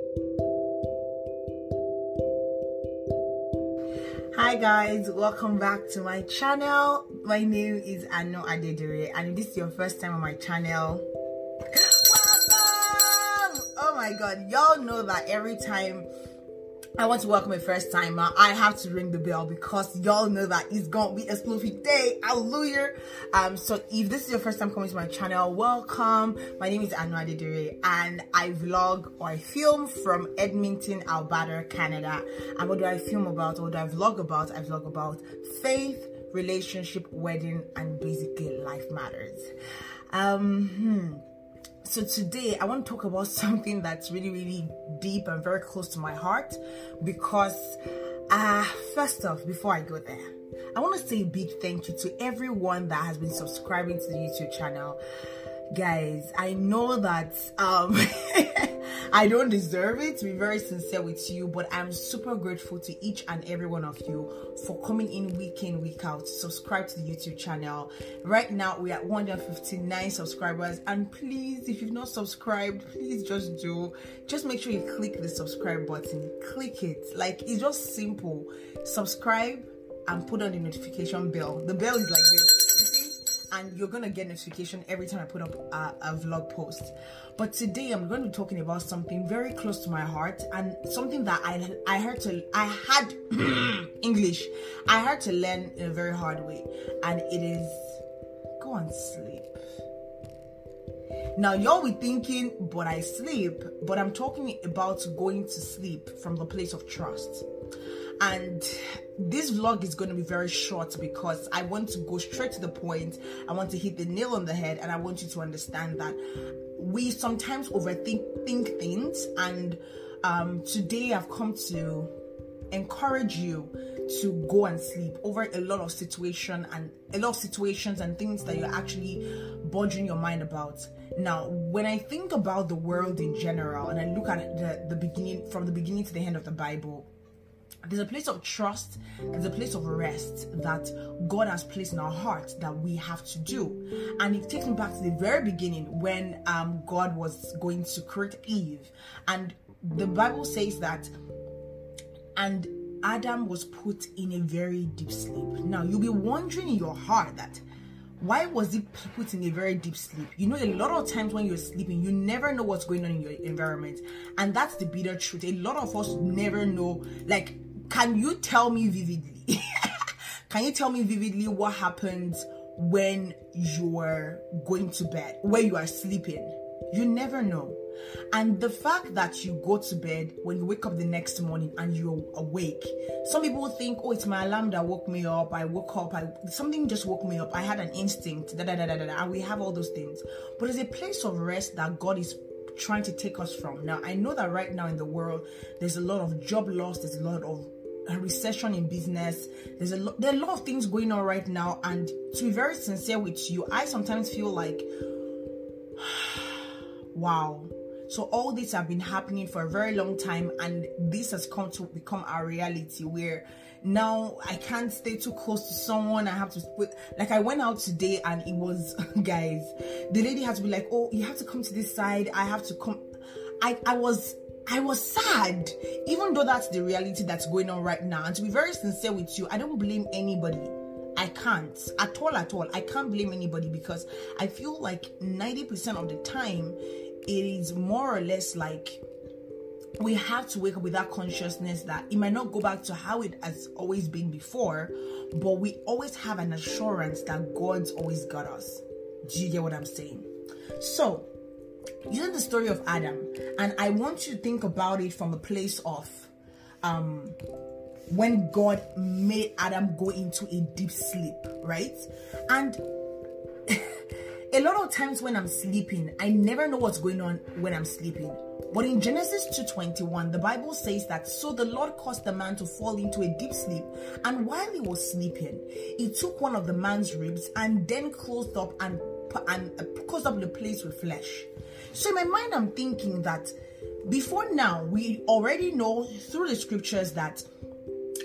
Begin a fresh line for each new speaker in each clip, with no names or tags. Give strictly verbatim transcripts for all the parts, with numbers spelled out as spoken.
Hi guys, welcome back to my channel. My name is Anu Adedire, and if this is your first time on my channel, welcome! Oh my god, y'all know that every time I want to welcome a first timer, I have to ring the bell because y'all know that it's gonna be a spooky day. Hallelujah. Um so if this is your first time coming to my channel, welcome. My name is Anu Adedire, and I vlog or I film from Edmonton, Alberta, Canada. And what do I film about? What do I vlog about? I vlog about faith, relationship, wedding, and basically life matters. Um hmm. So today I want to talk about something that's really, really deep and very close to my heart, because uh, first off, before I go there, I want to say a big thank you to everyone that has been subscribing to the YouTube channel. Guys, I know that um, I don't deserve it, to be very sincere with you, but I'm super grateful to each and every one of you for coming in week in, week out to subscribe to the YouTube channel. Right now, we're at one hundred fifty-nine subscribers, and please, if you've not subscribed, please just do. Just make sure you click the subscribe button. Click it. Like, it's just simple. Subscribe and put on the notification bell. The bell is like this. And you're gonna get notification every time I put up a, a vlog post. But today I'm going to be talking about something very close to my heart, and something that I I had to I had English I had to learn in a very hard way, and it is go and sleep. Now y'all be thinking, but I sleep, but I'm talking about going to sleep from the place of trust. And this vlog is going to be very short because I want to go straight to the point. I want to hit the nail on the head, and I want you to understand that we sometimes overthink think things. And um, today I've come to encourage you to go and sleep over a lot of situation and a lot of situations and things that you're actually bothering your mind about. Now, when I think about the world in general, and I look at the, the beginning, from the beginning to the end of the Bible, there's a place of trust, there's a place of rest that God has placed in our hearts that we have to do. And it takes me back to the very beginning when um, God was going to create Eve. And the Bible says that, and Adam was put in a very deep sleep. Now, you'll be wondering in your heart that, why was he put in a very deep sleep? You know, a lot of times when you're sleeping, you never know what's going on in your environment. And that's the bitter truth. A lot of us never know. Like, can you tell me vividly? Can you tell me vividly what happens when you're going to bed, where you are sleeping? You never know. And the fact that you go to bed, when you wake up the next morning and you're awake, some people think, oh, it's my alarm that woke me up. I woke up, I something just woke me up. I had an instinct, da da da da da, and we have all those things. But there's a place of rest that God is trying to take us from. Now, I know that right now in the world, there's a lot of job loss, there's a lot of a recession in business, there's a lot there are a lot of things going on right now. And to be very sincere with you, I sometimes feel like wow, so all this have been happening for a very long time, and this has come to become our reality, where now I can't stay too close to someone. I have to put, like, I went out today and it was guys, the lady had to be like, oh, you have to come to this side, I have to come. I I was I was sad, even though that's the reality that's going on right now. And to be very sincere with you, I don't blame anybody. I can't at all, at all. I can't blame anybody, because I feel like ninety percent of the time, it is more or less like we have to wake up with that consciousness that it might not go back to how it has always been before, but we always have an assurance that God's always got us. Do you get what I'm saying? So, using the story of Adam, and I want you to think about it from a place of um when God made Adam go into a deep sleep, right? And a lot of times when I'm sleeping, I never know what's going on when I'm sleeping. But in Genesis two twenty-one, the Bible says that, so the Lord caused the man to fall into a deep sleep, and while he was sleeping, he took one of the man's ribs and then closed up and and closed up the place with flesh. So in my mind, I'm thinking that before now, we already know through the scriptures that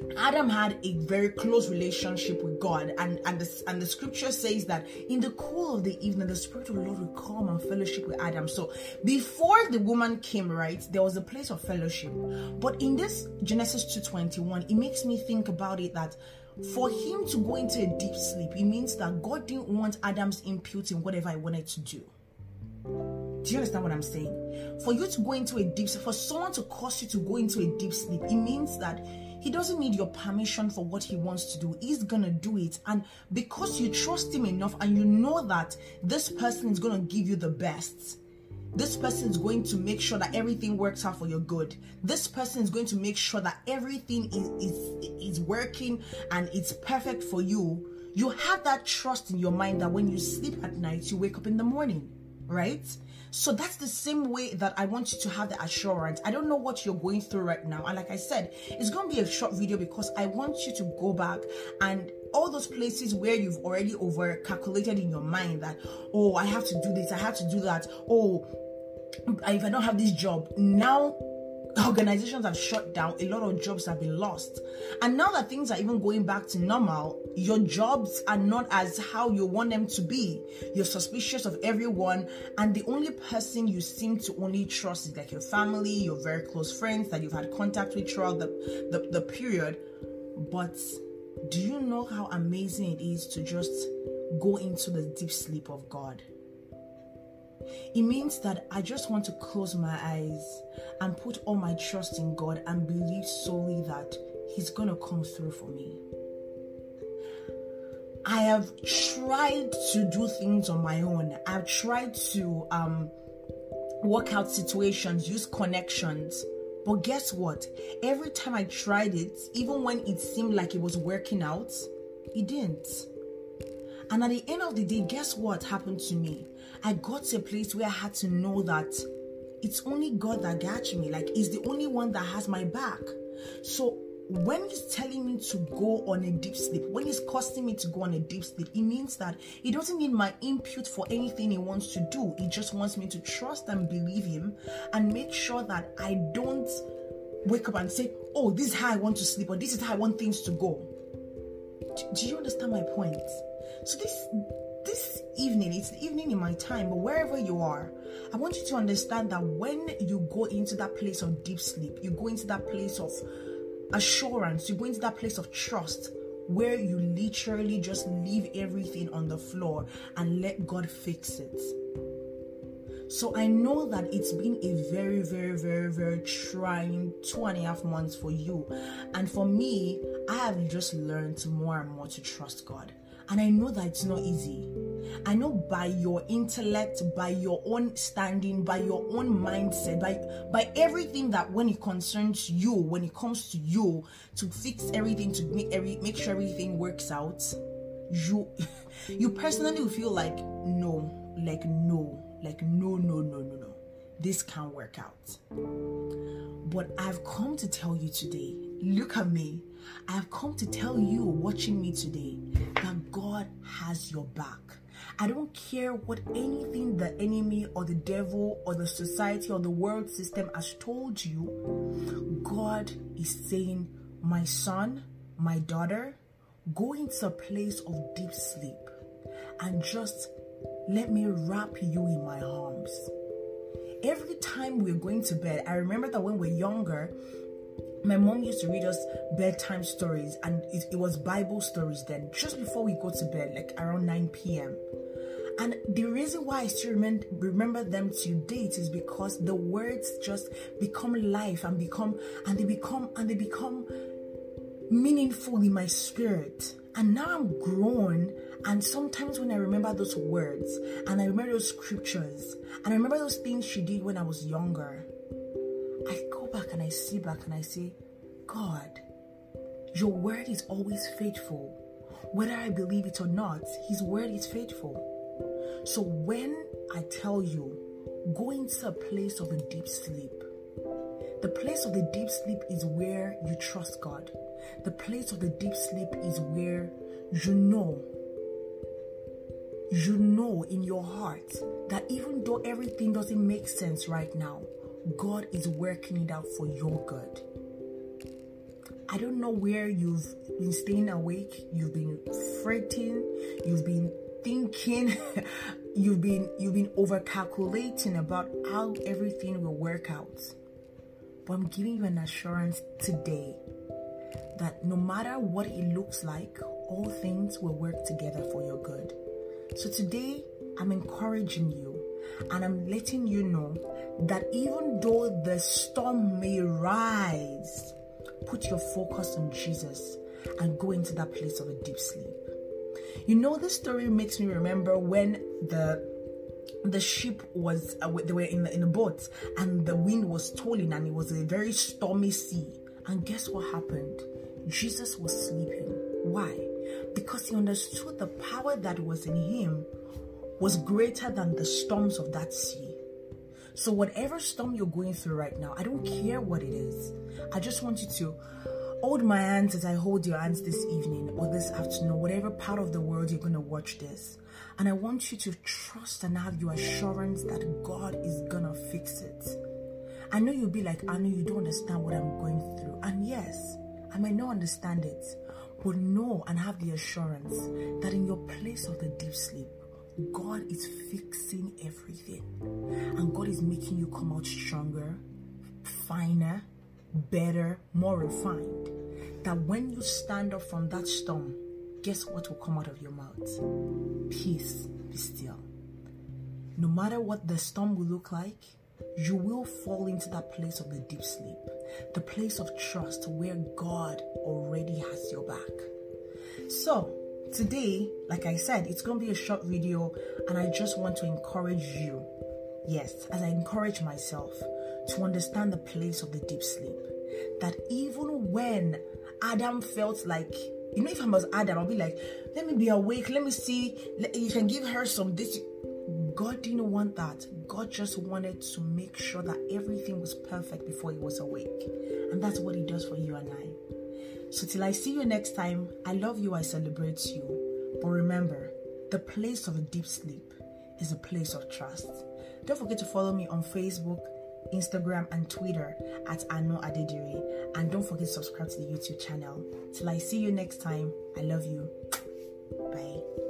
Adam had a very close relationship with God, and and the, and the scripture says that in the cool of the evening, the Spirit of the Lord would come and fellowship with Adam. So before the woman came, right, there was a place of fellowship. But in this Genesis two twenty-one, it makes me think about it that for him to go into a deep sleep, it means that God didn't want Adam's input in whatever I wanted to do. Do you understand what I'm saying? For you to go into a deep sleep, for someone to cause you to go into a deep sleep, it means that he doesn't need your permission for what he wants to do. He's gonna do it. And because you trust him enough and you know that this person is gonna give you the best, this person is going to make sure that everything works out for your good. This person is going to make sure that everything is, is, is working and it's perfect for you. You have that trust in your mind that when you sleep at night, you wake up in the morning, right? So that's the same way that I want you to have the assurance. I don't know what you're going through right now. And like I said, it's going to be a short video because I want you to go back and all those places where you've already over calculated in your mind that, oh, I have to do this, I have to do that. Oh, if I don't have this job, now organizations have shut down, a lot of jobs have been lost. And now that things are even going back to normal, your jobs are not as how you want them to be. You're suspicious of everyone, and the only person you seem to only trust is like your family, your very close friends that you've had contact with throughout the, the, the period. But do you know how amazing it is to just go into the deep sleep of God? It means that I just want to close my eyes and put all my trust in God and believe solely that He's gonna come through for me. I have tried to do things on my own. I've tried to um, work out situations, use connections. But guess what? Every time I tried it, even when it seemed like it was working out, it didn't. And at the end of the day, guess what happened to me? I got to a place where I had to know that it's only God that got me. Like, He's the only one that has my back. So when He's telling me to go on a deep sleep, when He's causing me to go on a deep sleep, it means that He doesn't need my input for anything He wants to do. He just wants me to trust and believe Him and make sure that I don't wake up and say, oh, this is how I want to sleep, or this is how I want things to go. Do you understand my point? So this this evening, it's the evening in my time, but wherever you are, I want you to understand that when you go into that place of deep sleep, you go into that place of assurance, you go into that place of trust, where you literally just leave everything on the floor and let God fix it. So I know that it's been a very, very, very, very trying two and a half months for you. And for me, I have just learned more and more to trust God. And I know that it's not easy. I know by your intellect, by your own standing, by your own mindset, by, by everything that when it concerns you, when it comes to you, to fix everything, to make every make sure everything works out, you you personally will feel like, no, like no, like no, no, no, no, no. This can't work out. But I've come to tell you today, look at me. I've come to tell you watching me today that God has your back. I don't care what anything the enemy or the devil or the society or the world system has told you. God is saying, my son, my daughter, go into a place of deep sleep and just let me wrap you in my arms. Every time we're going to bed, I remember that when we're younger, my mom used to read us bedtime stories, and it, it was Bible stories then, just before we go to bed, like around nine p.m. And the reason why I still remember, remember them to date is because the words just become life and become, and they become, and they become meaningful in my spirit. And now I'm grown, and sometimes when I remember those words, and I remember those scriptures, and I remember those things she did when I was younger, I go back and I see back and I say, God, your word is always faithful. Whether I believe it or not, His word is faithful. So when I tell you, go into a place of a deep sleep, the place of the deep sleep is where you trust God. The place of the deep sleep is where you know, you know in your heart that even though everything doesn't make sense right now, God is working it out for your good. I don't know where you've been staying awake, you've been fretting, you've been thinking, you've been you've been over calculating about how everything will work out. But I'm giving you an assurance today that no matter what it looks like, all things will work together for your good. So today, I'm encouraging you and I'm letting you know that even though the storm may rise, put your focus on Jesus and go into that place of a deep sleep. You know, this story makes me remember when the the ship was, uh, they were in the, in the boat and the wind was tolling and it was a very stormy sea. And guess what happened? Jesus was sleeping. Why? Because he understood the power that was in him was greater than the storms of that sea. So whatever storm you're going through right now, I don't care what it is. I just want you to hold my hands as I hold your hands this evening or this afternoon, whatever part of the world you're going to watch this. And I want you to trust and have your assurance that God is going to fix it. I know you'll be like, I know you don't understand what I'm going through. And yes, I might not understand it, but know and have the assurance that in your place of the deep sleep, God is fixing everything. And God is making you come out stronger, finer, better, more refined. That when you stand up from that storm, guess what will come out of your mouth? Peace, be still. No matter what the storm will look like, you will fall into that place of the deep sleep, the place of trust where God already has your back. So today, like I said, it's going to be a short video and I just want to encourage you, yes, as I encourage myself, to understand the place of the deep sleep. That even when Adam felt like, you know, if I was Adam, I'll be like, let me be awake, let me see, you can give her some this. God didn't want that. God just wanted to make sure that everything was perfect before he was awake. And that's what he does for you and I. So till I see you next time, I love you, I celebrate you. But remember, the place of a deep sleep is a place of trust. Don't forget to follow me on Facebook, Instagram and Twitter at Ano Adedire. And don't forget to subscribe to the YouTube channel. Till I see you next time, I love you. Bye.